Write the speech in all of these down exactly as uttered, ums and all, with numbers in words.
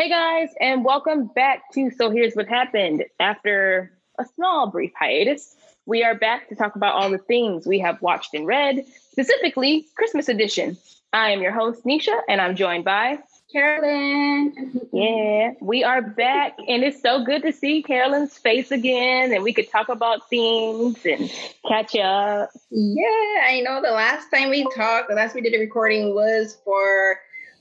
Hey guys, and welcome back to So Here's What Happened. After a small brief hiatus, we are back to talk about all the things we have watched and read, specifically Christmas edition. I am your host, Nisha, and I'm joined by Carolyn. Yeah, we are back, and it's so good to see Carolyn's face again, and we could talk about things and catch up. Yeah, I know the last time we talked, the last we did a recording was for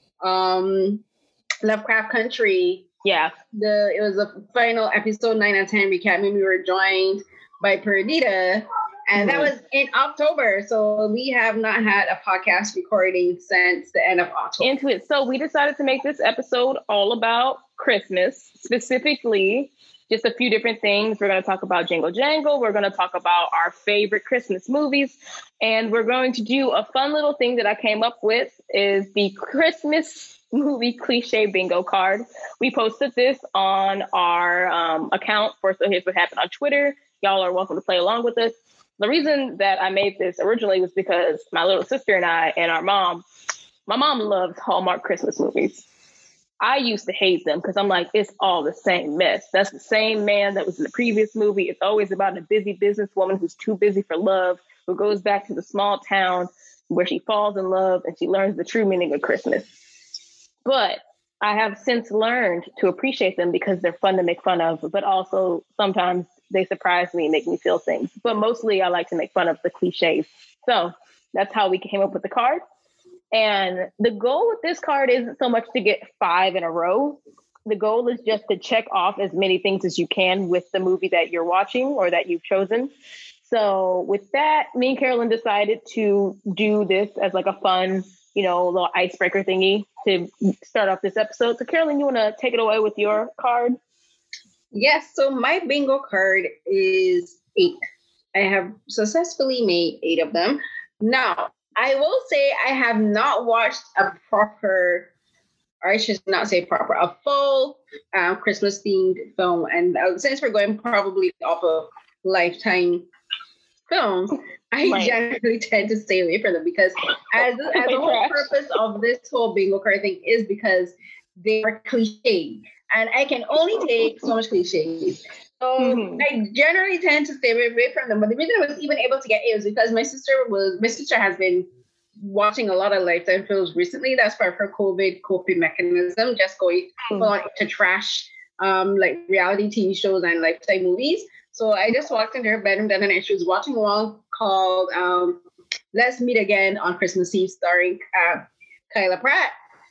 um, Lovecraft Country. Yeah. The It was the final episode nine and ten recap, and we were joined by Perdita. And mm-hmm. that was in October. So we have not had a podcast recording since the end of October. Into it. So we decided to make this episode all about Christmas, specifically just a few different things. We're going to talk about Jingle Jangle. We're going to talk about our favorite Christmas movies. And we're going to do a fun little thing that I came up with is the Christmas movie cliche bingo card. We posted this on our um, account for So Here's What Happened on Twitter. Y'all are welcome to play along with us. The reason that I made this originally was because my little sister and I and our mom, my mom loves Hallmark Christmas movies. I used to hate them because I'm like, it's all the same mess. That's the same man that was in the previous movie. It's always about a busy businesswoman who's too busy for love, who goes back to the small town where she falls in love and she learns the true meaning of Christmas. But I have since learned to appreciate them because they're fun to make fun of, but also sometimes they surprise me and make me feel things. But mostly I like to make fun of the cliches. So that's how we came up with the card. And the goal with this card isn't so much to get five in a row. The goal is just to check off as many things as you can with the movie that you're watching or that you've chosen. So with that, me and Carolyn decided to do this as like a fun, you know, little icebreaker thingy to start off this episode. So Carolyn, you want to take it away with your card? Yes, so my bingo card is eight. I have successfully made eight of them. Now, I will say I have not watched a proper, or I should not say proper, a full uh, Christmas-themed film. And uh, since we're going probably off of Lifetime films, I right. generally tend to stay away from them because as, as the whole purpose of this whole bingo card thing is because they are cliche. And I can only take so much cliches. So mm-hmm. I generally tend to stay away from them. But the reason I was even able to get it was because my sister was my sister has been watching a lot of Lifetime films recently. That's part of her COVID coping mechanism, just going mm-hmm. full on into trash, um, like reality T V shows and Lifetime movies. So I just walked into her bedroom that night and she was watching one called um, Let's Meet Again on Christmas Eve, starring uh, Kyla Pratt.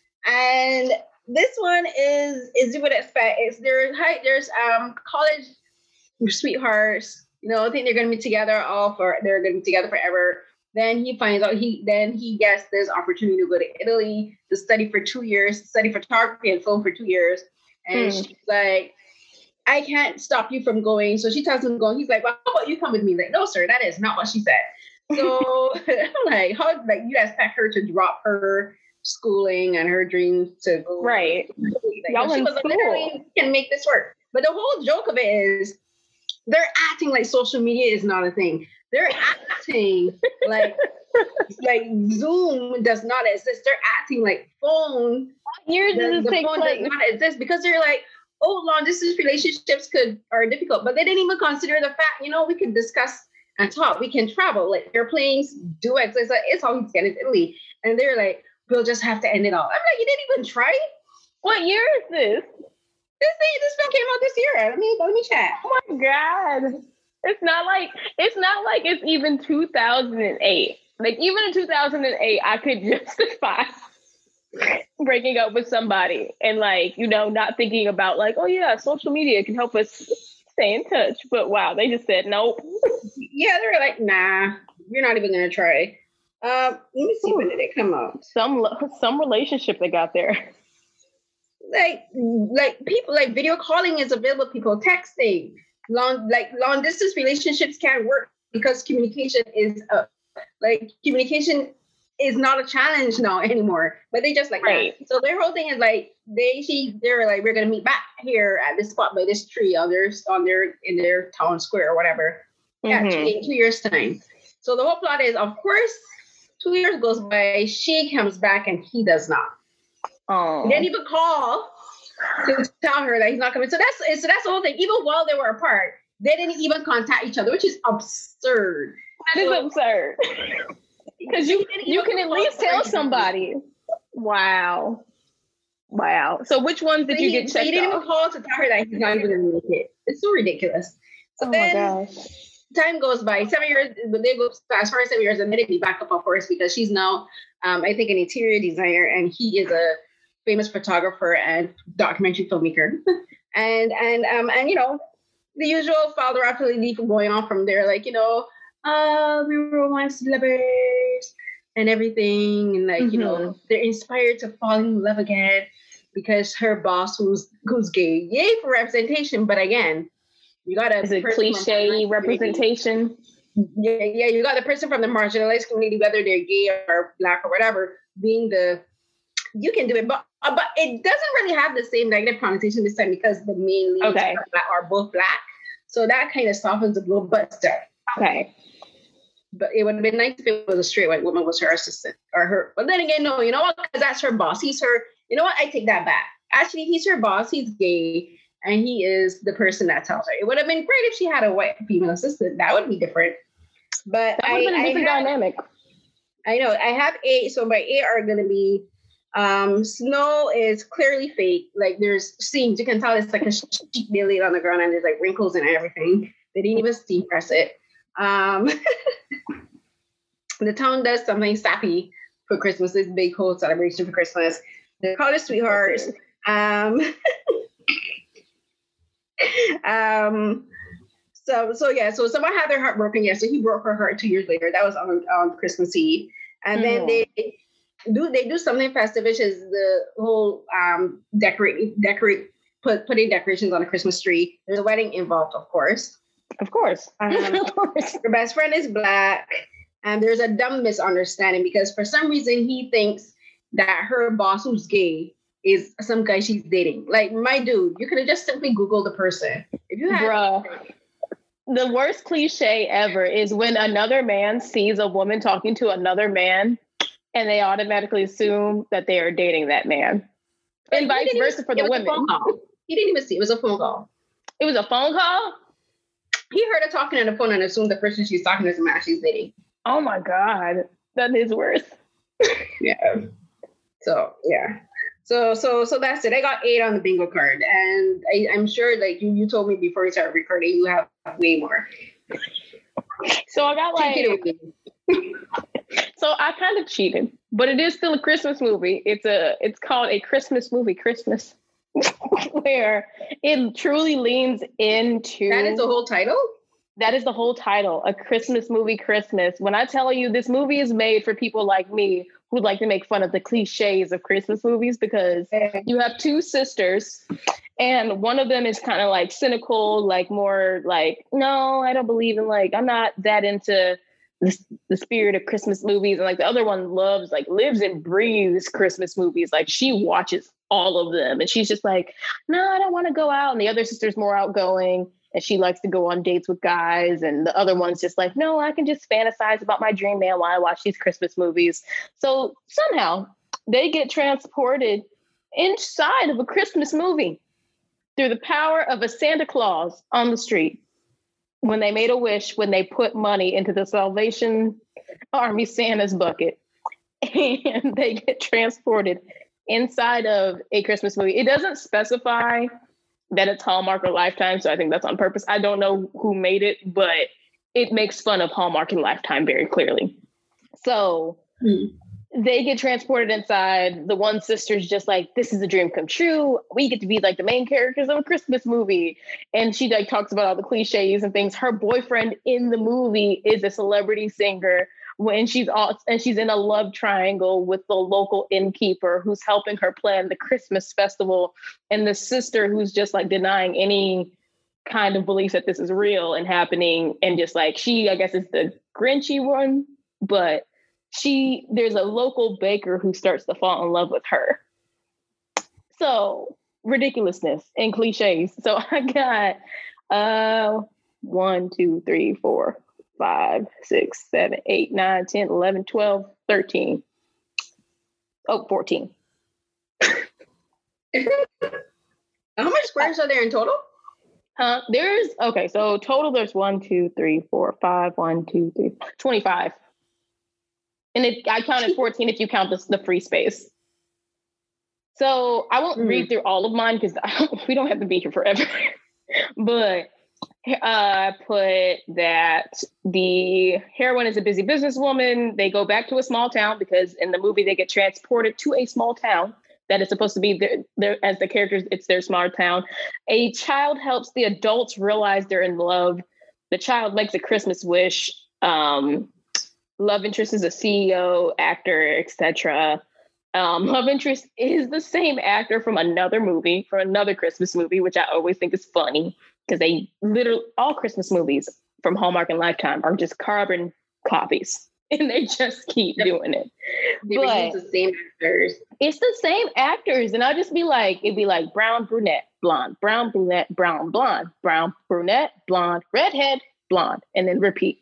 And this one is is you would expect. It's there's there's um college sweethearts. You know, I think they're gonna be together all for they're gonna be together forever. Then he finds out he then he gets this opportunity to go to Italy to study for two years, study photography and film for two years. And mm. she's like, I can't stop you from going. So she tells him to go. He's like, well, how about you come with me? Like, no, sir, that is not what she said. So I'm like, how like you expect her to drop her schooling and her dreams to go right. Like, Y'all she in was school. literally can make this work. But the whole joke of it is they're acting like social media is not a thing. They're acting like like Zoom does not exist. They're acting like phone. Yours the, is the take phone place. does not exist because they're like, oh, long distance relationships could are difficult, but they didn't even consider the fact, you know, we can discuss and talk. We can travel. Like airplanes do exist. It's all he's getting in Italy, and they're like, we'll just have to end it all. I'm like, you didn't even try? What year is this? This thing, this film came out this year. Let me let me check. Oh my God. It's not like it's not like it's even two thousand eight. Like even in two thousand eight, I could justify breaking up with somebody and like, you know, not thinking about like, oh yeah, social media can help us stay in touch. But wow, they just said nope. Yeah, they were like, nah, you're not even gonna try. Uh, let me see, Ooh. When did it come out? Some some relationship they got there. Like, like people like video calling is available. People texting, long like long distance relationships can't work because communication is uh, like communication is not a challenge now anymore. But they just like right. That. So their whole thing is like they she they're like we're gonna meet back here at this spot by this tree on their on their in their town square or whatever. Mm-hmm. Yeah, in two years time. So the whole plot is, of course. Two years goes by, she comes back and he does not. Oh. He didn't even call. to tell her that he's not coming. So that's so that's the whole thing. Even while they were apart, they didn't even contact each other, which is absurd. That is so, absurd. Because you you can at least tell somebody. Wow. Wow. So which ones did so you he, get checked so he didn't off? even call to tell her that he's not even going to make it. It's so ridiculous. So oh then, my gosh. Time goes by. Seven years, but they go fast forward seven years, admittedly back up, of course, because she's now, um, I think, an interior designer, and he is a famous photographer and documentary filmmaker. and and um and you know, the usual father after leaf going on from there, like, you know, uh, we were once lovers and everything, and like, mm-hmm. you know, they're inspired to fall in love again because her boss who's who's gay. Yay for representation, but again, you got a is it cliche representation? Yeah, yeah, you got the person from the marginalized community, whether they're gay or black or whatever, being the you can do it, but uh, but it doesn't really have the same negative connotation this time because the main leads okay. are, are both black, so that kind of softens the blow. But still, okay. But it would have been nice if it was a straight white woman was her assistant or her. But then again, no, you know what? Because that's her boss. He's her. You know what? I take that back. Actually, he's her boss. He's gay, and he is the person that tells her. It would have been great if she had a white female assistant. That would be different. But that would have been a different I have, dynamic. I know. I have eight. So my eight are going to be um, Snow is clearly fake. Like there's seams. You can tell it's like a sheet they laid on the ground, and there's like wrinkles and everything. They didn't even steam press it. Um, the town does something sappy for Christmas. This big whole celebration for Christmas. They call it Sweethearts. Um, um, so so yeah. So someone had their heart broken. Yeah. So he broke her heart two years later. That was on on Christmas Eve. And mm. then they do they do something festive, which is the whole um decorate decorate put putting decorations on a Christmas tree. There's a wedding involved, of course. Of course. Um, of course. Her best friend is black, and there's a dumb misunderstanding because for some reason he thinks that her boss, who's gay, is some guy she's dating. Like, my dude, you could have just simply Googled the person. If you had, bruh, the worst cliche ever is when another man sees a woman talking to another man, and they automatically assume that they are dating that man, but and vice versa even, for the women. He didn't even see it was a phone call. It was a phone call. He heard her talking on the phone and assumed the person she's talking to is the man she's dating. Oh my God. That is worse. Yeah. So, yeah. So, so, so that's it. I got eight on the bingo card. And I, I'm sure, like, you, you told me before we started recording, you have way more. So I got like... So I kind of cheated. But it is still a Christmas movie. It's a. It's called A Christmas Movie Christmas. Where it truly leans into... That is the whole title? That is the whole title, A Christmas Movie Christmas. When I tell you this movie is made for people like me who like to make fun of the cliches of Christmas movies, because you have two sisters and one of them is kind of like cynical, like more like, no, I don't believe in, like, I'm not that into the, the spirit of Christmas movies. And like the other one loves, like lives and breathes Christmas movies. Like she watches all of them. And she's just like, no, I don't want to go out. And the other sister's more outgoing and she likes to go on dates with guys. And the other one's just like, no, I can just fantasize about my dream man while I watch these Christmas movies. So somehow they get transported inside of a Christmas movie through the power of a Santa Claus on the street. When they made a wish, when they put money into the Salvation Army Santa's bucket, and they get transported inside of a Christmas movie. It doesn't specify that it's Hallmark or Lifetime, so I think that's on purpose. I don't know who made it, but it makes fun of Hallmark and Lifetime very clearly. So mm. they get transported inside. The one sister's just like, this is a dream come true. We get to be like the main characters of a Christmas movie. And she like talks about all the cliches and things. Her boyfriend in the movie is a celebrity singer when she's all, and she's in a love triangle with the local innkeeper who's helping her plan the Christmas festival. And the sister who's just like denying any kind of belief that this is real and happening. And just like, she, I guess is the Grinchy one, but she, there's a local baker who starts to fall in love with her. So ridiculousness and cliches. So I got uh one, two, three, four, five, six, seven, eight, nine, ten, eleven, twelve, thirteen. Oh, fourteen. How many squares are there in total? Huh? There's, okay, so total there's one, two, three, four, five, one, two, three, twenty-five. And it, I counted fourteen if you count the, the free space. So I won't mm. read through all of mine because we don't have to be here forever. But I uh, put that the heroine is a busy businesswoman. They go back to a small town because in the movie they get transported to a small town that is supposed to be their, their as the characters. It's their small town. A child helps the adults realize they're in love. The child makes a Christmas wish. Um, love interest is a C E O, actor, et cetera. Um, love interest is the same actor from another movie, from another Christmas movie, which I always think is funny because they literally, all Christmas movies from Hallmark and Lifetime are just carbon copies and they just keep doing it. They but use the same actors. It's the same actors. And I'll just be like, it'd be like brown, brunette, blonde, brown, brunette, brown, blonde, brown, brunette, blonde, redhead, blonde, and then repeat.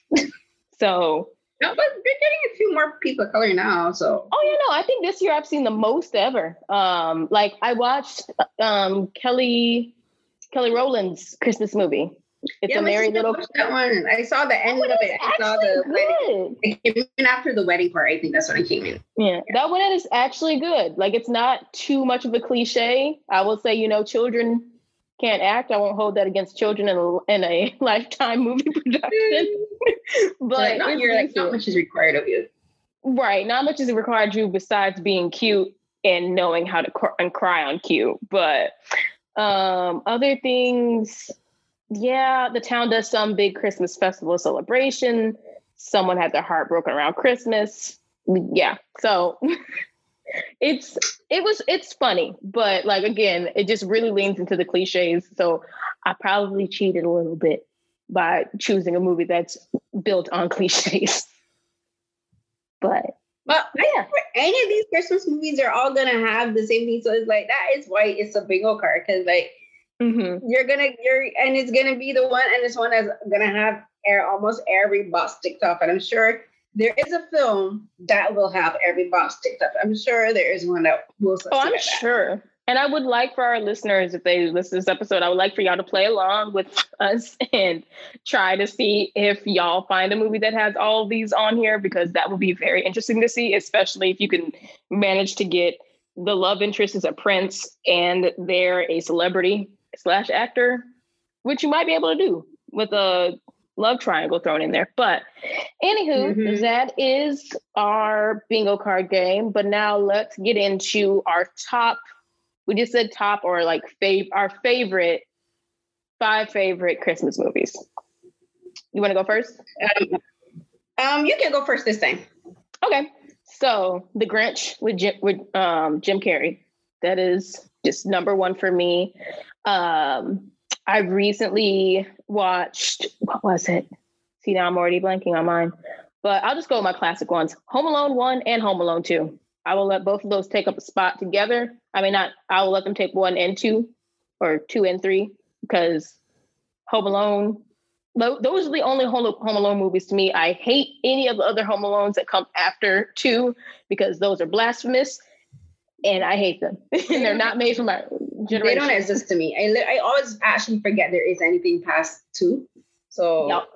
So... No, but they're getting a few more people of color now, so. Oh, yeah, no, I think this year I've seen the most ever. Um, like, I watched um, Kelly Kelly Rowland's Christmas movie. It's yeah, a merry little... that one. I saw the end of it. I saw the wedding. It came in after the wedding part. I think that's when it came in. Yeah, yeah, that one is actually good. Like, it's not too much of a cliche. I will say, you know, children can't act. I won't hold that against children in a, in a Lifetime movie production. But like, not, you're like, not much is required of you. Right. Not much is required of you besides being cute and knowing how to cr- and cry on cue. But um, other things, yeah, the town does some big Christmas festival celebration. Someone had their heart broken around Christmas. Yeah. So it's it was it's funny, but like again, it just really leans into the cliches. So I probably cheated a little bit by choosing a movie that's built on cliches. But well, yeah, for any of these Christmas movies are all gonna have the same thing. So it's like that is why it's a bingo card because like mm-hmm. you're gonna you're and it's gonna be the one and this one is gonna have air almost every box ticked off. And I'm sure there is a film that will have every box ticked off. I'm sure there is one that will. Oh, I'm sure. And I would like for our listeners, if they listen to this episode, I would like for y'all to play along with us and try to see if y'all find a movie that has all of these on here, because that would be very interesting to see, especially if you can manage to get the love interest is a prince and they're a celebrity slash actor, which you might be able to do with a love triangle thrown in there. But anywho, mm-hmm. that is our bingo card game. But now let's get into our top. We just said top or like fav- our favorite, five favorite Christmas movies. You want to go first? Um, um, you can go first this time. Okay. So The Grinch with Jim, with um, Jim Carrey. That is just number one for me. Um, I recently watched, what was it? See, now I'm already blanking on mine. But I'll just go with my classic ones. Home Alone one and Home Alone two. I will let both of those take up a spot together. I mean, not, I will let them take one and two, or two and three, because Home Alone, those are the only Home Alone movies to me. I hate any of the other Home Alones that come after two, because those are blasphemous, and I hate them. And they're not made for my generation. They don't exist to me. I, I always actually forget there is anything past two. So... Yep.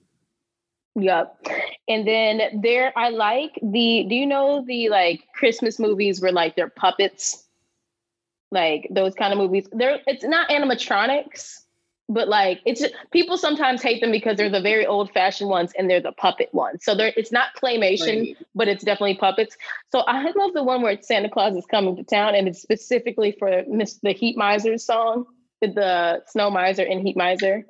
Yep. And then there, I like the, do you know the like Christmas movies where like they're puppets? Like those kind of movies. They're, it's not animatronics, but like it's, people sometimes hate them because they're the very old fashioned ones and they're the puppet ones. So they're, it's not claymation, right. But it's definitely puppets. So I love the one where Santa Claus is coming to town, and it's specifically for Miss the Heat Miser song, with the Snow Miser and Heat Miser.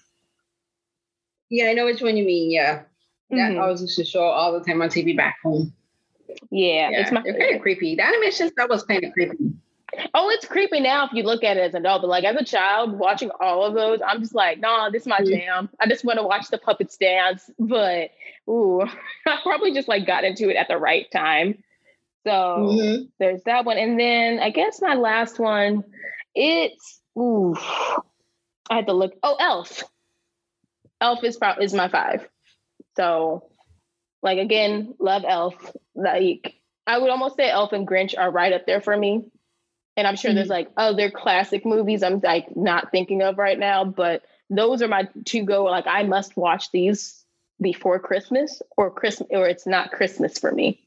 Yeah, I know which one you mean. Yeah. That mm-hmm. always used to show all the time on T V back home. Yeah. yeah it's my kind of creepy. The animation stuff was kind of creepy. Oh, it's creepy now if you look at it as an adult. But like as a child watching all of those, I'm just like, nah, this is my mm-hmm. jam. I just want to watch the puppets dance. But ooh, I probably just like got into it at the right time. So mm-hmm. there's that one. And then I guess my last one, it's ooh, I had to look. Oh, Elf. Elf is probably is my five. So, like again, love Elf. Like I would almost say Elf and Grinch are right up there for me. And I'm sure Mhm. there's like other classic movies I'm like not thinking of right now, but those are my to go. Like I must watch these before Christmas or Christmas, or it's not Christmas for me.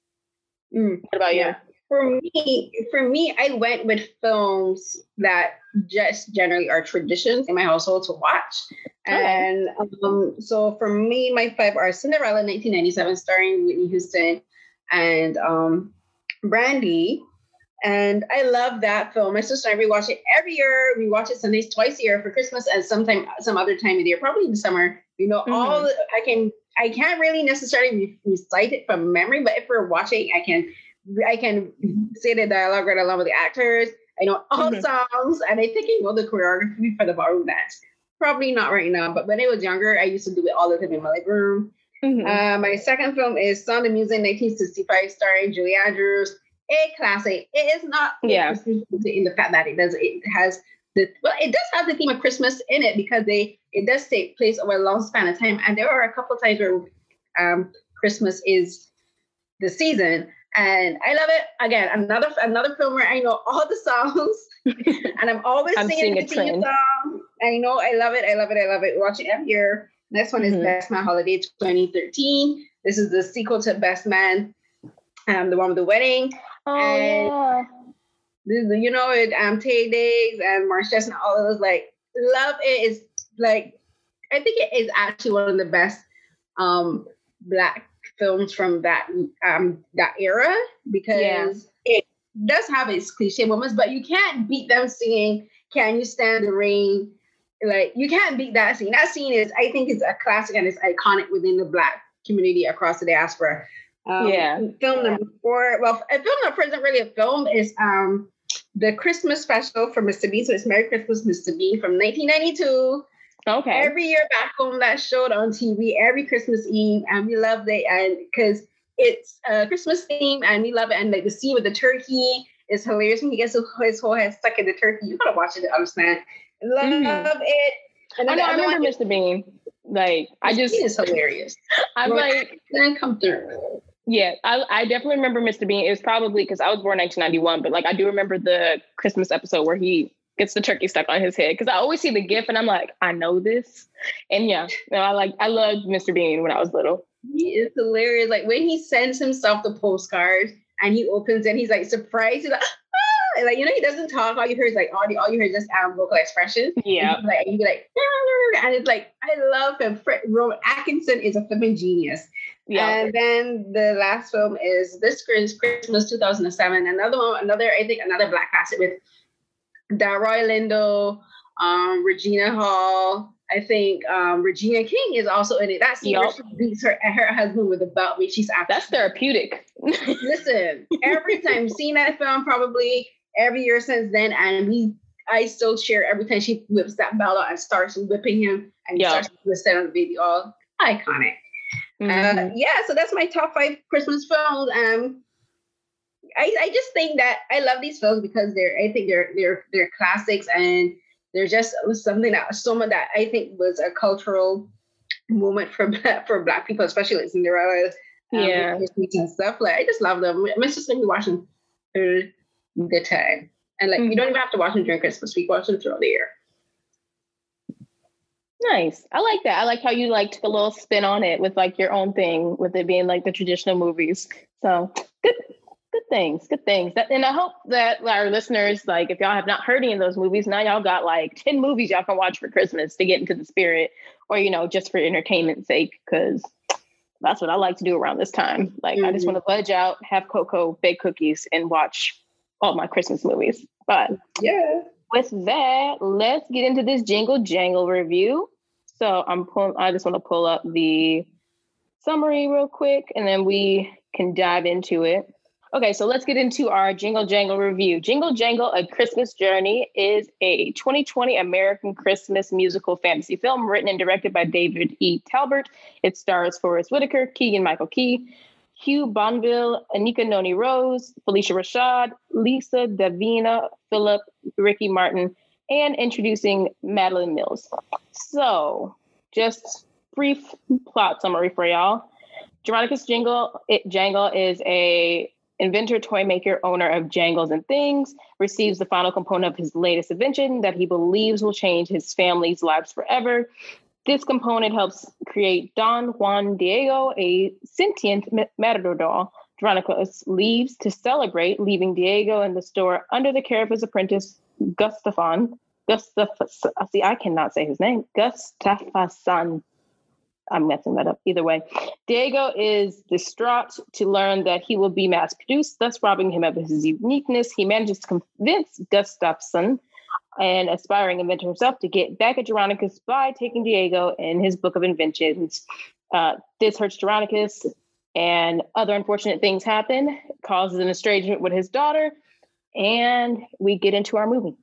Mm, What about yeah. you? For me, for me, I went with films that just generally are traditions in my household to watch. Okay. And um, so for me, my five are Cinderella, nineteen ninety-seven, starring Whitney Houston and um, Brandy. And I love that film. My sister and I rewatch it every year. We watch it Sundays twice a year for Christmas and sometime some other time of the year, probably in the summer. You know, Mm-hmm. all the, I can I can't really necessarily recite it from memory, but if we're watching, I can I can say the dialogue right along with the actors. I know all Mhm. songs, and I think I know the choreography for the ballroom dance. Probably not right now, but when I was younger, I used to do it all the time in my living room. Mhm. Uh, my second film is Sound of Music, nineteen sixty-five, starring Julie Andrews. A classic. It is not Yeah. in the fact that it does it has the well, it does have the theme of Christmas in it because they it does take place over a long span of time, and there are a couple of times where um, Christmas is the season, and I love it. Again, another another film where I know all the songs, and I'm always I'm singing seeing the a theme trend. song. I know I love it. I love it. I love it. Watch it every year. Next one is Mhm. Best Man Holiday twenty thirteen. This is the sequel to Best Man, um, the one with the wedding. Oh And- yeah. The- You know, it um Tay Diggs and Marsh Chestnut, all of those, like, love it. Is like, I think it is actually one of the best um black films from that um that era because Yeah. it does have its cliche moments, but you can't beat them singing "Can You Stand the Rain." Like, you can't beat that scene. That scene is, I think, is a classic and it's iconic within the black community across the diaspora. Um, Yeah. Film number four. Well, a film number four isn't really a film. Is um the Christmas special for Mister Bean. So it's Merry Christmas, Mister Bean from nineteen ninety-two. Okay. Every year back home, that showed on T V every Christmas Eve, and we loved it. And because it's a Christmas theme, and we love it. And like the scene with the turkey is hilarious when he gets his whole head stuck in the turkey. You gotta watch it to understand. Love Mhm. it. And I then know. the I other remember one is- Mister Bean. Like I just, It is hilarious. I'm Well, like, Then come through. yeah. I I definitely remember Mister Bean. It was probably because I was born in nineteen ninety-one, but like I do remember the Christmas episode where he gets the turkey stuck on his head because I always see the gif and I'm like, I know this. And yeah, no, I like I loved Mister Bean when I was little. He is hilarious. Like when he sends himself the postcards and he opens it, he's like surprised. He's like, ah! And, like, you know, he doesn't talk. All you hear is like all, all you hear is just um, vocal expression. Yeah. And like, and you be like, ah! And it's like, I love him. Fred, Rowan Atkinson is a flipping genius. Yeah. And then the last film is this Christmas two thousand seven. Another one, another, I think another black classic with Delroy Lindo, um, Regina Hall. I think um, Regina King is also in it. That scene where Yup. she beats her her husband with a belt when she's after. That's therapeutic. Listen, every time seen that film, probably every year since then, and we I still share every time she whips that belt out and starts whipping him and he Yup. starts to stand on the baby all iconic. Uh, Mhm. yeah, so that's my top five Christmas films. Um, I, I just think that I love these films because they're I think they're they're they're classics and they're just something that someone that I think was a cultural moment for black, for black people, especially like Cinderella, um, Yeah. Christmas and stuff. Like, I just love them. My sister be watching all the time, and like Mhm. you don't even have to watch them during Christmas. We watch them throughout the year. Nice. I like that. I like how you like took a little spin on it with like your own thing, with it being like the traditional movies. So good, good things, good things. That, and I hope that our listeners, like, if y'all have not heard any of those movies, now y'all got like ten movies y'all can watch for Christmas to get into the spirit, or you know, just for entertainment's sake, because that's what I like to do around this time. Like, mm-hmm. I just want to budge out, have cocoa, bake cookies, and watch all my Christmas movies. But yeah. With that, let's get into this Jingle Jangle review. So I'm pulling, I just want to pull up the summary real quick, and then we can dive into it. Okay, so let's get into our Jingle Jangle review. Jingle Jangle, A Christmas Journey is a twenty twenty American Christmas musical fantasy film written and directed by David E. Talbert. It stars Forrest Whitaker, Keegan-Michael Key, Hugh Bonneville, Anika Noni Rose, Felicia Rashad, Lisa Davina, Philip, Ricky Martin, and introducing Madeline Mills. So, just brief plot summary for y'all. Jeronicus Jingle, it, Jangle is a inventor, toy maker, owner of Jangles and Things, receives the final component of his latest invention that he believes will change his family's lives forever. This component helps create Don Juan Diego, a sentient matador doll. Veronicus leaves to celebrate, leaving Diego in the store under the care of his apprentice, Gustafon. Gustaf, see, I cannot say his name. Gustafason. I'm messing that up. Either way, Diego is distraught to learn that he will be mass-produced, thus robbing him of his uniqueness. He manages to convince Gustafson, an aspiring inventor himself, to get back at Geronicus by taking Diego in his book of inventions. Uh, this hurts Geronicus, and other unfortunate things happen, causes an estrangement with his daughter, and we get into our movie.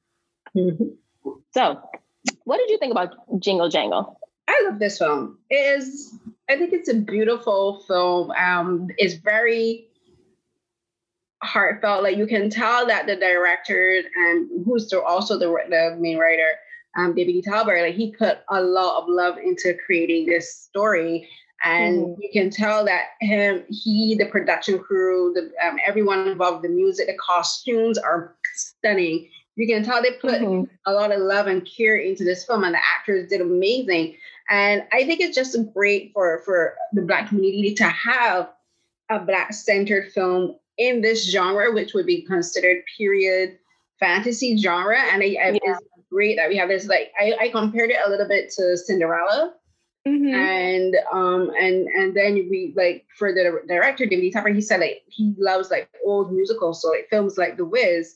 Mm-hmm. So, what did you think about Jingle Jangle? I love this film. It is, I think it's a beautiful film. Um, it's very heartfelt. Like, you can tell that the director, and who's also the, the main writer, um, David E. Talbert, like, he put a lot of love into creating this story. And mm-hmm. you can tell that him, he, the production crew, the um, everyone involved, the music, the costumes are stunning. You can tell they put mm-hmm. a lot of love and care into this film, and the actors did amazing. And I think it's just great for, for the Black community to have a Black-centered film in this genre, which would be considered period fantasy genre. And I, I, yeah. it's great that we have this. Like, I, I compared it a little bit to Cinderella. Mm-hmm. And um and and then we, like, for the director David E. Talbert, he said, like, he loves, like, old musicals, so, like, films like The Wiz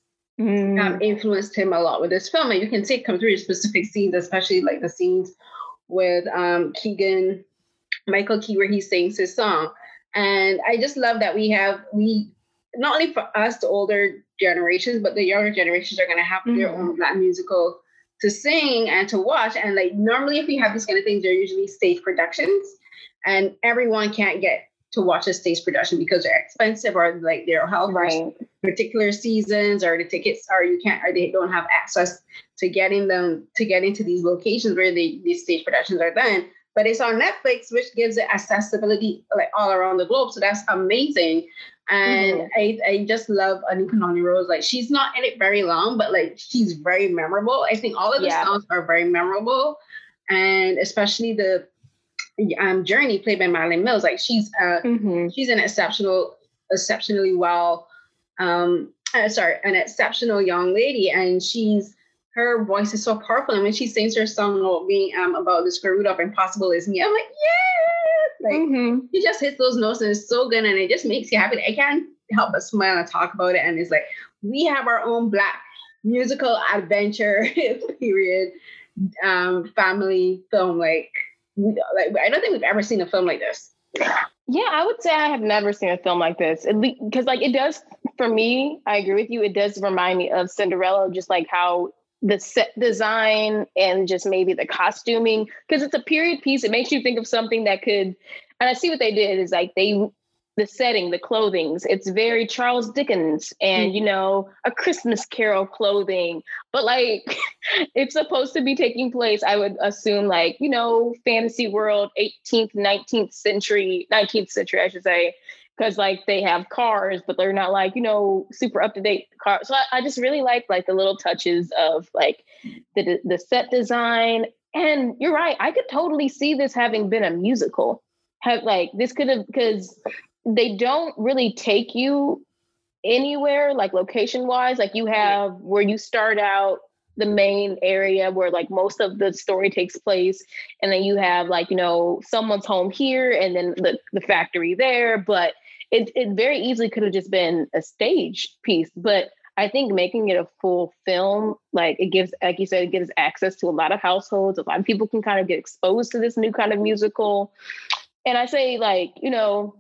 mm. um, influenced him a lot with this film. And you can see it come through specific scenes, especially, like, the scenes with um Keegan Michael Key, where he sings his song. And I just love that we have we not only for us, the older generations, but the younger generations are going to have mm-hmm. their own Black musical to sing and to watch. And, like, normally if we have these kind of things, they're usually stage productions, and everyone can't get to watch a stage production because they're expensive, or, like, they're held right. for particular seasons, or the tickets are you can't or they don't have access to getting them to get into these locations where they, these stage productions are done. But it's on Netflix, which gives it accessibility, like, all around the globe. So that's amazing. And mm-hmm. I, I just love Anika Noni Rose. Like, she's not in it very long, but, like, she's very memorable. I think all of the yeah. songs are very memorable. And especially the um, Journey, played by Madeline Mills. Like, she's uh, mm-hmm. she's an exceptional, exceptionally well, um, uh, sorry, an exceptional young lady. And she's, her voice is so powerful. And when she sings her song about being um, about the square root of impossible is me, I'm like, yeah! Like, mm-hmm. she just hits those notes, and it's so good, and it just makes you happy. I can't help but smile and talk about it. And it's like, we have our own Black musical adventure period um, family film. Like, we, like, I don't think we've ever seen a film like this. Yeah, I would say I have never seen a film like this. Because, like, it does, for me, I agree with you, it does remind me of Cinderella, just like how the set design and just maybe the costuming, because it's a period piece. It makes you think of something that could, and I see what they did is, like, they, the setting, the clothings, it's very Charles Dickens and, mm-hmm. you know, A Christmas Carol clothing, but, like, it's supposed to be taking place, I would assume, like, you know, fantasy world, eighteenth, nineteenth century, nineteenth century, I should say, because, like, they have cars, but they're not, like, you know, super up-to-date cars. So I, I just really like, like, the little touches of, like, the the set design. And you're right, I could totally see this having been a musical. Have, like, this could have, because they don't really take you anywhere, like, location-wise. Like, you have where you start out, the main area where, like, most of the story takes place. And then you have, like, you know, someone's home here and then the, the factory there. But it, it very easily could have just been a stage piece. But I think making it a full film, like, it gives, like you said, it gives access to a lot of households. A lot of people can kind of get exposed to this new kind of musical. And I say, like, you know,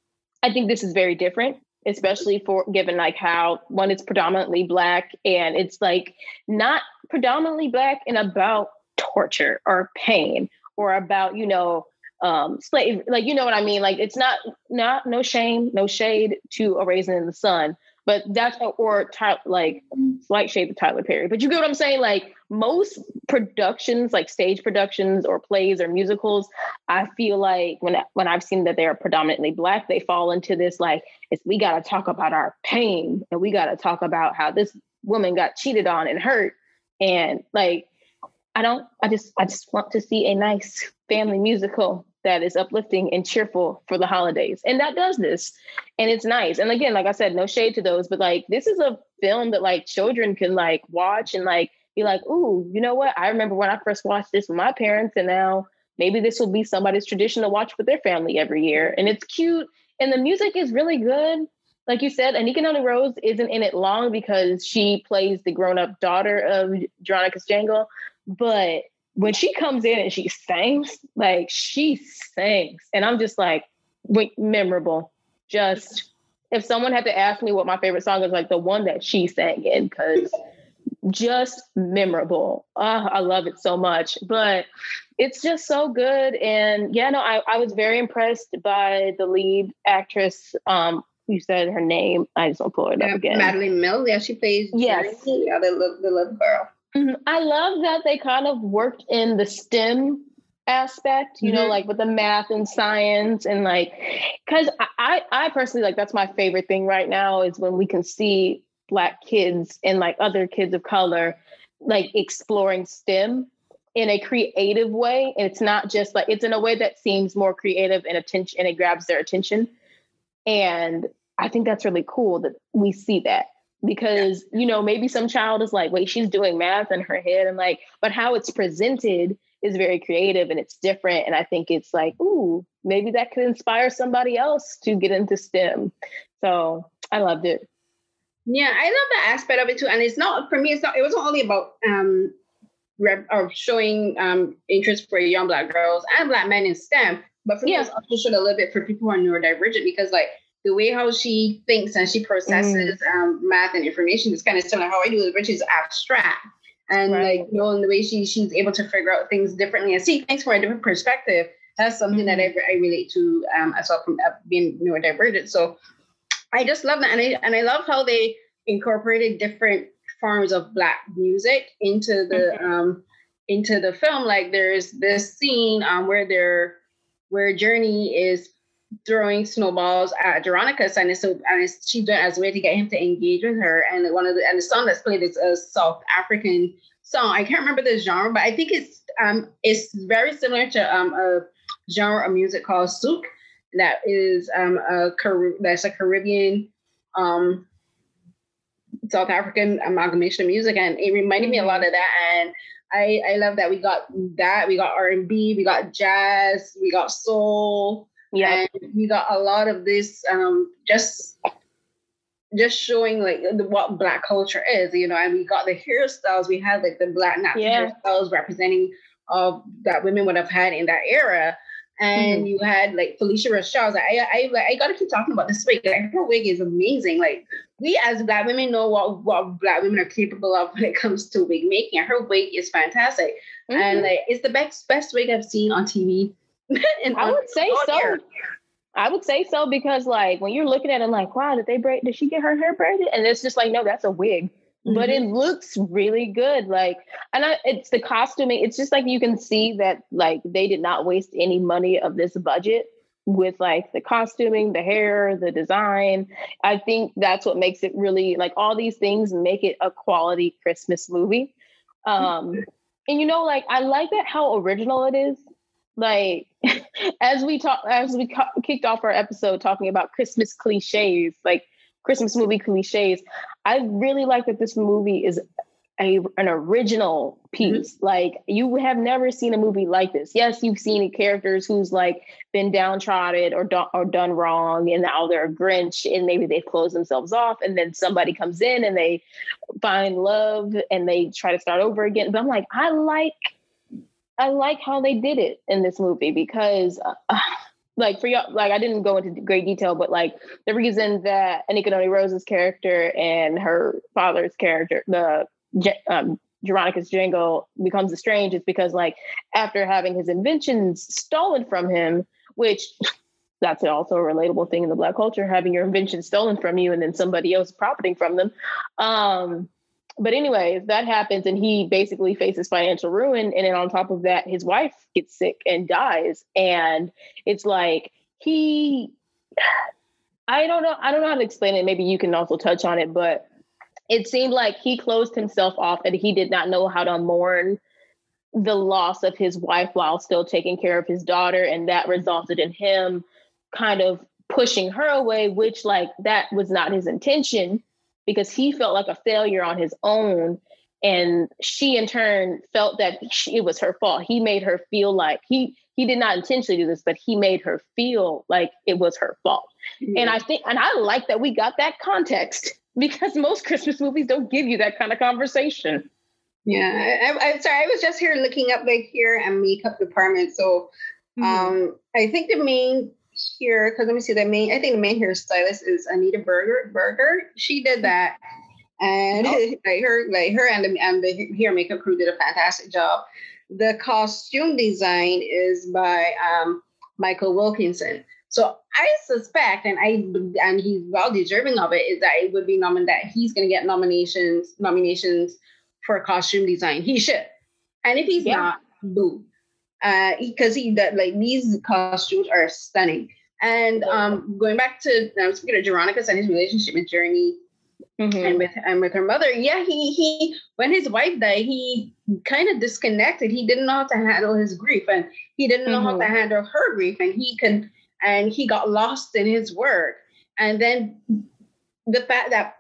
I think this is very different, especially for given, like, how one is predominantly Black, and it's, like, not predominantly Black and about torture or pain or about, you know, um, slave, like, you know what I mean? Like, it's not, not, no shame, no shade to A Raisin in the Sun, but that's, or Ty, like slight shade of Tyler Perry, but you get what I'm saying? Like most productions, like stage productions or plays or musicals, I feel like when, when I've seen that they're predominantly Black, they fall into this, like, it's, we got to talk about our pain and we got to talk about how this woman got cheated on and hurt. And like, I don't, I just, I just want to see a nice family musical that is uplifting and cheerful for the holidays. And that does this. And it's nice. And again, like I said, no shade to those, but like, this is a film that like children can like watch and like be like, ooh, you know what? I remember when I first watched this with my parents, and now maybe this will be somebody's tradition to watch with their family every year. And it's cute. And the music is really good. Like you said, Anika Noni Rose isn't in it long because she plays the grown-up daughter of Jeronicus Jangle. But when she comes in and she sings, like she sings. And I'm just like, wait, memorable. Just, if someone had to ask me what my favorite song is, like the one that she sang in, because just memorable. Oh, I love it so much. But it's just so good. And yeah, no, I, I was very impressed by the lead actress. Um, you said her name. I just want to pull it yeah, up again. Madeline Mills. Yeah, she plays yes. Journey, yeah, the, the little girl. Mm-hmm. I love that they kind of worked in the STEM aspect, you mm-hmm. know, like with the math and science, and like, because I, I personally, like, that's my favorite thing right now is when we can see Black kids and like other kids of color, like exploring STEM in a creative way. And it's not just like, it's in a way that seems more creative and attention, and it grabs their attention. And I think that's really cool that we see that. Because, you know, maybe some child is like, wait, she's doing math in her head. And like, but how it's presented is very creative and it's different. And I think it's like, ooh, maybe that could inspire somebody else to get into STEM. So I loved it. Yeah, I love that aspect of it too. And it's not, for me, it's not, it wasn't only about um, rep, or showing um, interest for young Black girls and Black men in STEM. But for yeah. me, it's also showed a little bit for people who are neurodivergent, because like, the way how she thinks and she processes mm. um, math and information is kind of similar. How I do it, which is abstract. And right. like, you know, in the way she she's able to figure out things differently and see things from a different perspective. That's something mm-hmm. that I, I relate to um, as well from uh, being neurodivergent. So I just love that. And I, and I love how they incorporated different forms of Black music into the mm-hmm. um, into the film. Like there's this scene um, where they're, where Journey is throwing snowballs at Jeronicus, and it's, so, and it's, she's doing it as a way to get him to engage with her. And one of the and the song that's played is a South African song. I can't remember the genre, but I think it's um it's very similar to um a genre of music called souk, that is um a Car- that's a Caribbean um South African amalgamation of music, and it reminded mm-hmm. me a lot of that. And I I love that we got that we got R and B, we got jazz, we got soul. Yeah, and we got a lot of this um, just just showing like the, what Black culture is, you know. And we got the hairstyles. We had like the Black natural yeah. hairstyles representing of uh, that women would have had in that era. And mm-hmm. you had like Felicia Rashad. I I I got to keep talking about this wig. Like, her wig is amazing. Like we as Black women know what what Black women are capable of when it comes to wig making. Her wig is fantastic, mm-hmm. and like it's the best best wig I've seen on T V. And I would say so. Here. I would say so because, like, when you're looking at it, like, wow, did they braid? Did she get her hair braided? And it's just like, no, that's a wig, mm-hmm. but it looks really good. Like, and I, it's the costuming. It's just like you can see that, like, they did not waste any money of this budget with like the costuming, the hair, the design. I think that's what makes it really, like, all these things make it a quality Christmas movie. Um, mm-hmm. And you know, like, I like that how original it is. Like, as we talk, as we co- kicked off our episode talking about Christmas cliches, like Christmas movie cliches, I really like that this movie is a an original piece. Mm-hmm. Like, you have never seen a movie like this. Yes, you've seen characters who's like been downtrodden or do- or done wrong, and now they're a Grinch, and maybe they've closed themselves off, and then somebody comes in and they find love and they try to start over again. But I'm like, I like. I like how they did it in this movie because, uh, like, for y'all, like, I didn't go into great detail, but like the reason that Anika Noni Rose's character and her father's character, the um, Jeronicus Jangle, becomes estranged is because, like, after having his inventions stolen from him, which that's also a relatable thing in the Black culture, having your invention stolen from you and then somebody else profiting from them. Um, but anyways, that happens and he basically faces financial ruin. And then on top of that, his wife gets sick and dies. And it's like he, I don't know, I don't know how to explain it. Maybe you can also touch on it, but it seemed like he closed himself off and he did not know how to mourn the loss of his wife while still taking care of his daughter. And that resulted in him kind of pushing her away, which like that was not his intention because he felt like a failure on his own. And she in turn felt that she, it was her fault. He made her feel like he, he did not intentionally do this, but he made her feel like it was her fault. Mm-hmm. And I think, and I like that we got that context because most Christmas movies don't give you that kind of conversation. Yeah, I, I'm sorry. I was just here looking up like hair and makeup department. So um, mm-hmm. I think the main here, because let me see the main, I think the main hairstylist is Anita Berger. Berger. She did that. And oh. like her, like her and the, and the hair makeup crew did a fantastic job. The costume design is by um, Michael Wilkinson. So I suspect, and I and he's well deserving of it, is that it would be nominated. That he's going to get nominations nominations for costume design. He should, and if he's yeah. not, boo, because uh, he that like these costumes are stunning. And um, going back to um, speaking of Jeronicus and his relationship with Journey. Mm-hmm. And with and with her mother, yeah, he he when his wife died, he kind of disconnected. He didn't know how to handle his grief, and he didn't know mm-hmm. how to handle her grief, and he could and he got lost in his work. And then the fact that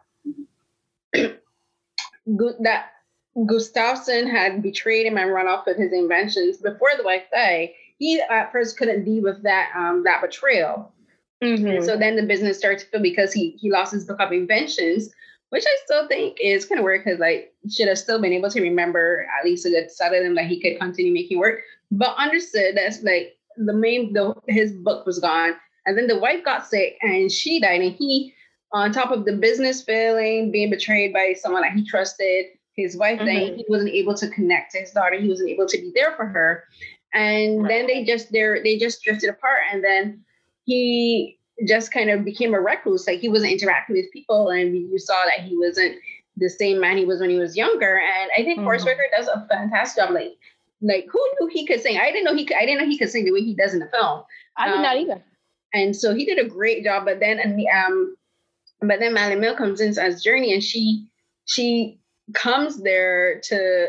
that Gustafson had betrayed him and run off with his inventions before the wife died, he at first couldn't deal with that um that betrayal. Mm-hmm. And so then the business started to fail because he he lost his book of inventions, which I still think is kind of weird because like he should have still been able to remember at least a good set of them that he could continue making work. But understood that's like the main the his book was gone, and then the wife got sick and she died, and he on top of the business failing, being betrayed by someone that he trusted, his wife mm-hmm. dying, he wasn't able to connect to his daughter. He wasn't able to be there for her, and right. then they just they they just drifted apart, and then he just kind of became a recluse. Like he wasn't interacting with people, and you saw that he wasn't the same man he was when he was younger. And I think mm-hmm. Forest Whitaker does a fantastic job. Like, like who knew he could sing? I didn't know he could, I didn't know he could sing the way he does in the film. I did um, not either. And so he did a great job. But then, and the, um, but then Madeline Mills comes in as Journey, and she she comes there to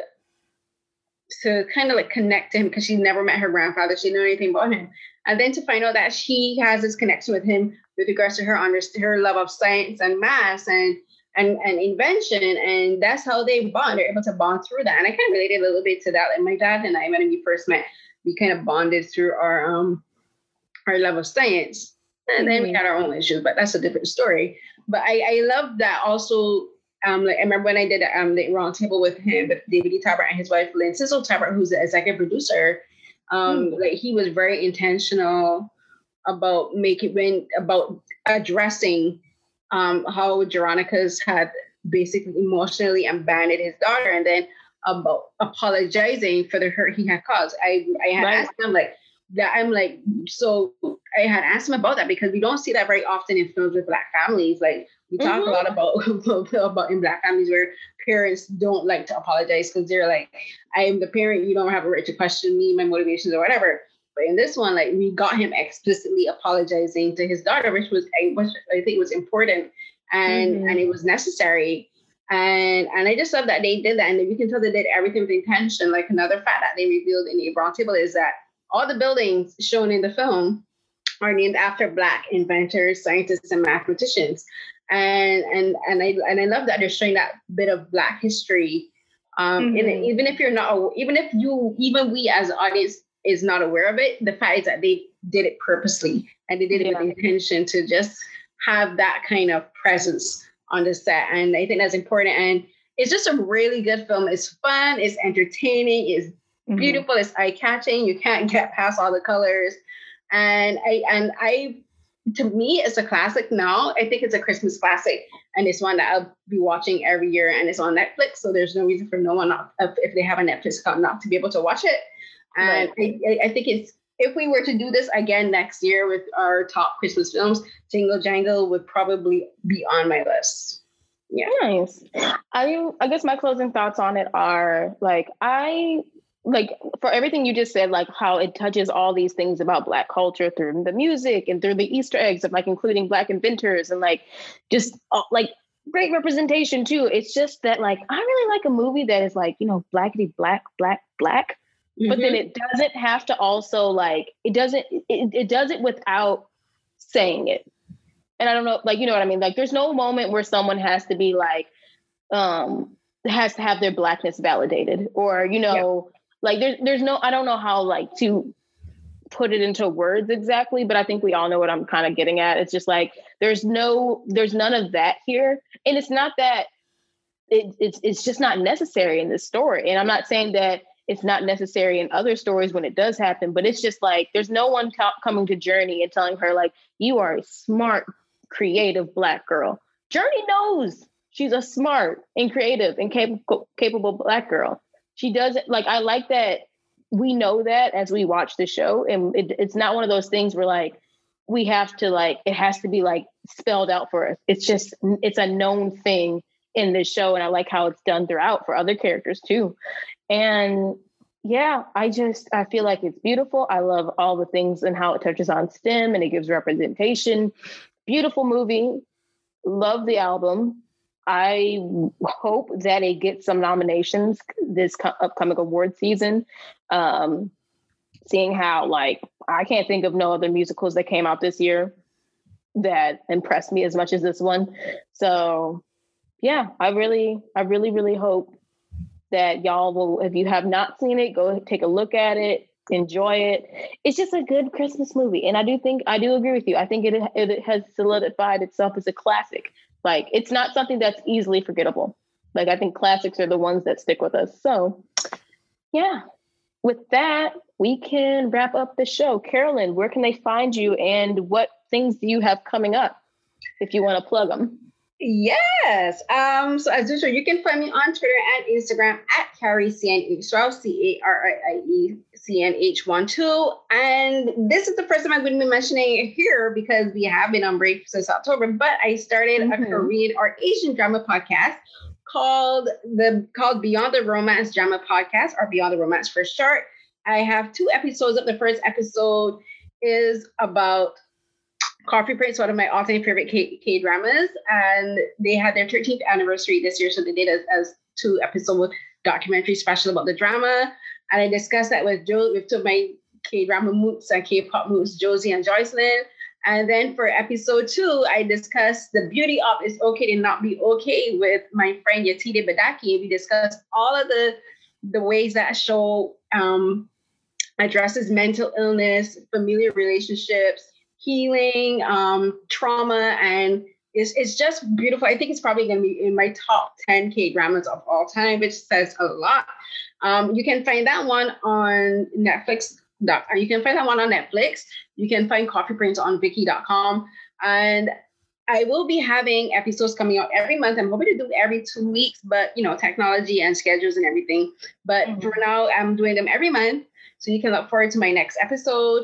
to kind of like connect to him because she never met her grandfather. She didn't know anything about him. And then to find out that she has this connection with him with regards to her under, her love of science and math and, and and invention. And that's how they bond. They're able to bond through that. And I kind of related a little bit to that. Like my dad and I, when we first met, we kind of bonded through our um our love of science. And then we had our own issues, but that's a different story. But I, I love that also. Um, like I remember when I did um the round table with him, with David E. Tabert and his wife, Lynn Sissel Tabert, who's the executive producer. Um, mm. Like he was very intentional about making when about addressing um how Jeronicus had basically emotionally abandoned his daughter, and then about apologizing for the hurt he had caused. I I had right. asked him like that. I'm like, so I had asked him about that because we don't see that very often in films with Black families. Like we talk mm-hmm. a lot about about in Black families where parents don't like to apologize because they're like, I am the parent, you don't have a right to question me, my motivations or whatever. But in this one, like we got him explicitly apologizing to his daughter, which was which I think was important and mm-hmm. and it was necessary. And and I just love that they did that, and you can tell they did everything with intention. Like another fact that they revealed in the round table is that all the buildings shown in the film are named after Black inventors, scientists, and mathematicians. And and and I and I love that they're showing that bit of Black history. Um, mm-hmm. in it, even if you're not, even if you, even we as an audience is not aware of it, the fact is that they did it purposely and they did it yeah. with intention to just have that kind of presence on the set. And I think that's important. And it's just a really good film. It's fun. It's entertaining. It's mm-hmm. beautiful. It's eye-catching. You can't get past all the colors. And I and I. To me, it's a classic now. I think it's a Christmas classic, and it's one that I'll be watching every year, and it's on Netflix, so there's no reason for no one not, if they have a Netflix account, not to be able to watch it. And right. I, I think it's if we were to do this again next year with our top Christmas films, Jingle Jangle would probably be on my list. Yeah. Nice. I I guess my closing thoughts on it are like I like for everything you just said, like how it touches all these things about Black culture through the music and through the Easter eggs of like including Black inventors and like just uh, like great representation too. It's just that like I really like a movie that is like, you know, blackity black, black, black. Mm-hmm. But then it doesn't have to also like it doesn't it, it does it without saying it. And I don't know, like, you know what I mean? Like there's no moment where someone has to be like, um, has to have their Blackness validated or, you know, yeah. like there's, there's no, I don't know how like to put it into words exactly, but I think we all know what I'm kind of getting at. It's just like, there's no, there's none of that here. And it's not that it, it's, it's just not necessary in this story. And I'm not saying that it's not necessary in other stories when it does happen, but it's just like, there's no one t- coming to Journey and telling her like, you are a smart, creative Black girl. Journey knows she's a smart and creative and capable, capable Black girl. She doesn't like, I like that we know that as we watch the show, and it, it's not one of those things where like, we have to like, it has to be like spelled out for us. It's just, it's a known thing in this show. And I like how it's done throughout for other characters too. And yeah, I just, I feel like it's beautiful. I love all the things and how it touches on STEM and it gives representation. Beautiful movie. Love the album. I hope that it gets some nominations this co- upcoming award season. Um, seeing how, like, I can't think of no other musicals that came out this year that impressed me as much as this one. So, yeah, I really, I really, really hope that y'all will, if you have not seen it, go take a look at it, enjoy it. It's just a good Christmas movie. And I do think, I do agree with you. I think it, it has solidified itself as a classic. Like, it's not something that's easily forgettable. Like, I think classics are the ones that stick with us. So, yeah, with that, we can wrap up the show. Carolyn, where can they find you and what things do you have coming up if you want to plug them? Yes. Um, so as usual, you can find me on Twitter and Instagram at Carrie C N H twelve, C A R I I E C N H one two. And this is the first time I'm going to be mentioning it here because we have been on break since October, but I started mm-hmm. a Korean or Asian drama podcast called the called Beyond the Romance Drama Podcast, or Beyond the Romance for short. I have two episodes up. The first episode is about Coffee Prince, one of my all-time favorite K- K-dramas, and they had their thirteenth anniversary this year, so they did as, as two episode documentary special about the drama, and I discussed that with Jo, with two of my K-drama moots and K-pop moots, Josie and Joycelyn. And then for episode two, I discussed the beauty of It's Okay to Not Be Okay with my friend Yatide Badaki. We discussed all of the the ways that show um, addresses mental illness, familiar relationships, healing, um, trauma, and it's, it's just beautiful. I think it's probably going to be in my top ten K-dramas of all time, which says a lot. Um, you can find that one on Netflix. You can find that one on Netflix. You can find Coffee Prince on Viki dot com. And I will be having episodes coming out every month. I'm hoping to do every two weeks, but, you know, technology and schedules and everything. But mm-hmm. for now, I'm doing them every month. So you can look forward to my next episode.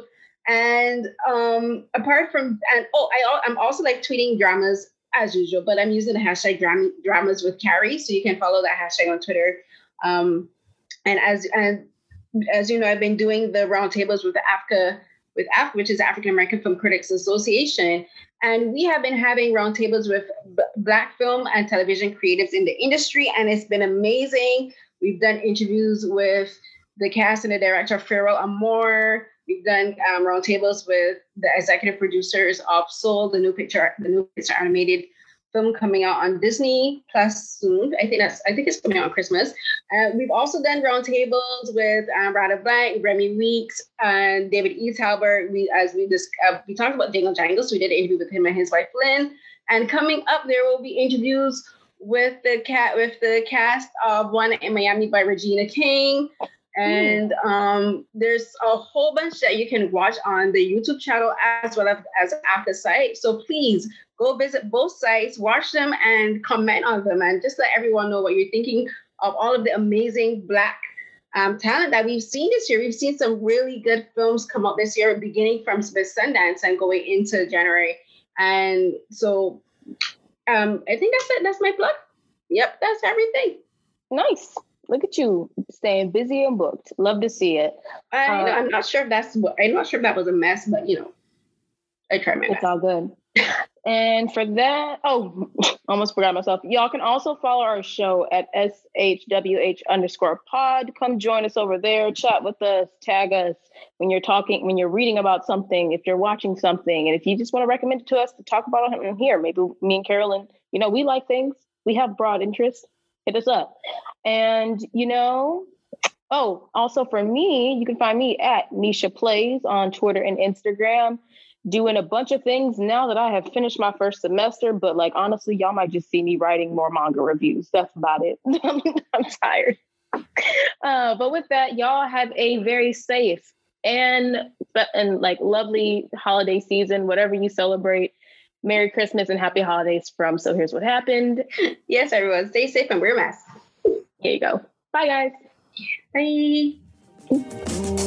And um, apart from, and oh, I, I'm also like tweeting dramas as usual, but I'm using the hashtag drama, dramas with Carrie. So you can follow that hashtag on Twitter. Um, and as and as you know, I've been doing the roundtables with the AFCA, with A F C A, which is African American Film Critics Association. And we have been having roundtables with b- Black film and television creatives in the industry. And it's been amazing. We've done interviews with the cast and the director of Farewell Amor. We've done um, roundtables with the executive producers of Soul, the new picture, the new picture animated film coming out on Disney Plus soon. I think that's, I think it's coming out on Christmas. Uh, we've also done roundtables with um, Rada Blank, Remy Weeks, and David E. Talbert. We, as we just, uh, we talked about Jingle Jangle, so we did an interview with him and his wife Lynn. And coming up, there will be interviews with the cat, with the cast of One in Miami by Regina King. And um, there's a whole bunch that you can watch on the YouTube channel as well as, as at the site. So please go visit both sites, watch them, and comment on them, and just let everyone know what you're thinking of all of the amazing Black um, talent that we've seen this year. We've seen some really good films come out this year, beginning from Sundance and going into January. And so um, I think that's it. That's my plug. Yep, that's everything. Nice. Look at you staying busy and booked. Love to see it. I, uh, know, I'm not sure if that's what, I'm not sure if that was a mess, but you know, I tried my best. It's all good. And for that, oh, almost forgot myself. Y'all can also follow our show at S H W H underscore pod. Come join us over there. Chat with us. Tag us when you're talking, when you're reading about something, if you're watching something. And if you just want to recommend it to us to talk about it here, maybe me and Carolyn, you know, we like things. We have broad interest. Hit us up. And, you know, oh, also for me, you can find me at Nisha Plays on Twitter and Instagram, doing a bunch of things now that I have finished my first semester. But like, honestly, y'all might just see me writing more manga reviews. That's about it. I'm tired. Uh, but with that, y'all have a very safe and, and like lovely holiday season, whatever you celebrate. Merry Christmas and happy holidays from So Here's What Happened. Yes, everyone, stay safe and wear a mask. Here you go. Bye, guys. Bye.